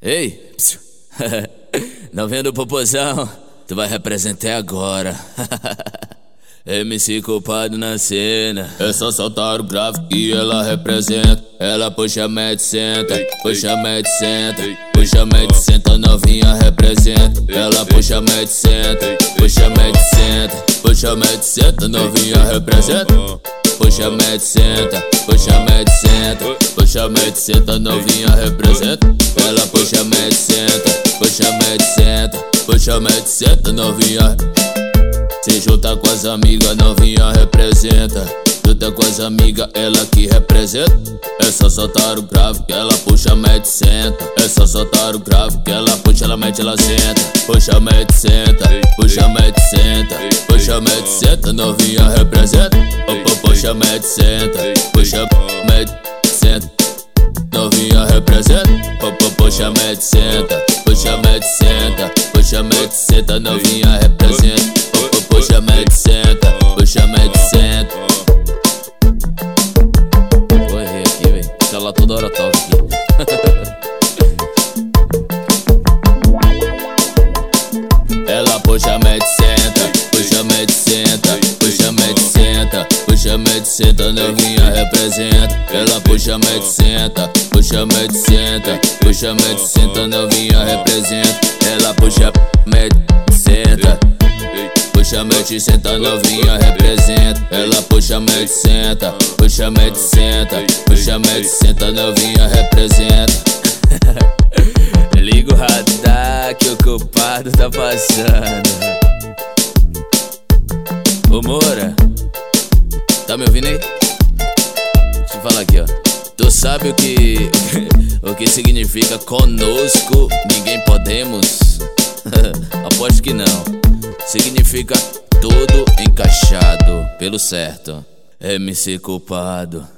Ei, psiu. Não vendo popozão, tu vai representar agora. MC Culpado na cena. É só soltar o gráfico e ela representa. Ela puxa, mete, senta. Puxa, mete, senta. Puxa, mete, senta, novinha representa. Ela puxa, mete, senta. Puxa, mete, senta. Puxa, mete, senta, novinha representa. Puxa, mete, senta. Puxa, mete, senta. Puxa, mete, senta, novinha representa. Ela puxa, mete, senta. Puxa, mete, senta. Puxa, mete, senta, novinha. Se junta com as amigas, novinha representa. Junta com as amigas, ela que representa. É só soltar o grave que ela puxa, mete, senta. É só soltar o grave que ela puxa, ela mete, ela senta. Puxa, mete, senta. Puxa, mete, senta. Puxa, mete, senta, novinha representa. Puxa, mete, senta. Puxa, mete, senta, novinha representa. Puxa, mete, senta. Puxa, mete, senta. Puxa, mete, senta, novinha representa. Puxa, mete, senta. Puxa, mete, senta. Vou errei aqui, véi. O celular toda hora toca aqui. Ela puxa, mete, senta. Puxa, mete, senta. Puxa, mete, senta. Puxa, mete, senta, novinha representa. Ela puxa, mete, senta. Puxa, mete, senta. Puxa, mete, senta, novinha representa. Ela puxa, mete, senta. Puxa, mete, senta, novinha representa. Ela puxa, mete, senta. Puxa, mete, senta. Puxa, mete, senta, novinha representa. Liga o radar que o culpado tá passando. Ô Moura, tá me ouvindo aí? Deixa eu falar aqui, ó. Tu sabe o que significa conosco ninguém podemos? Aposto que não. Significa tudo encaixado pelo certo. MC Culpado.